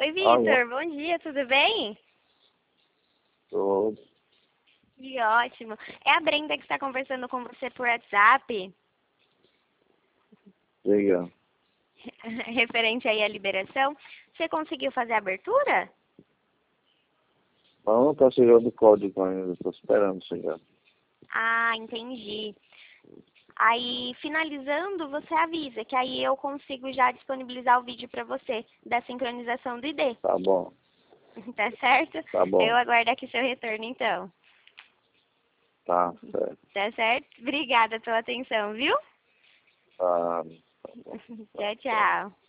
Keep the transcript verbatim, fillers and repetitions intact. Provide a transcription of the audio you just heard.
Oi, Alô? Vitor, bom dia, tudo bem? Tô. Que ótimo. É a Brenda que está conversando com você por WhatsApp, Diga. referente aí à liberação. Você conseguiu fazer a abertura? Mas não tá chegando o código ainda, tô esperando chegar. Ah, entendi. Aí, finalizando, você avisa, que aí eu consigo já disponibilizar o vídeo para você da sincronização do I D. Tá bom, Tá certo? tá Eu bom, aguardo aqui seu retorno, então. tá certo. Tá certo? Obrigada pela atenção, viu? Tá, tá bom. Tchau, tchau.